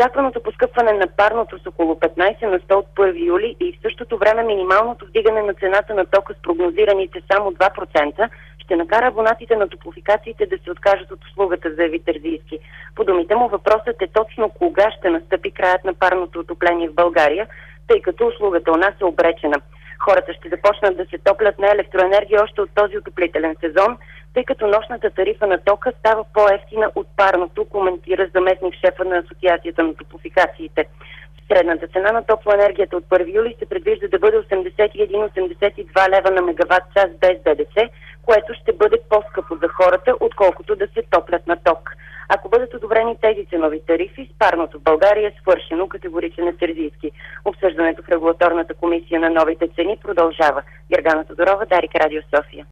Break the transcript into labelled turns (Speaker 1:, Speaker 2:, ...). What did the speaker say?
Speaker 1: Очакваното поскъпване на парното с около 15 на 100 от 1 юли и в същото време минималното вдигане на цената на тока с прогнозираните само 2% ще накара абонатите на топлофикациите да се откажат от услугата, заяви Терзийски. По думите му въпросът е точно кога ще настъпи краят на парното отопление в България, тъй като услугата у нас е обречена. Хората ще започнат да се топлят на електроенергия още от този отоплителен сезон, тъй като нощната тарифа на тока става по-евтина от парното, коментира заместник шефа на Асоциацията на топлофикациите. Средната цена на топлоенергията от 1 юли се предвижда да бъде 81-82 лева на мегаватт час без ДДС, което ще бъде по-скъпо за хората, отколкото да се топлят на ток. Ако бъдат одобрени тези ценови тарифи, парното в България е свършено, категоричен е Терзийски. Обсъждането в регулаторната комисия на новите цени продължава. Гергана Тодорова, Дарик, Радио София.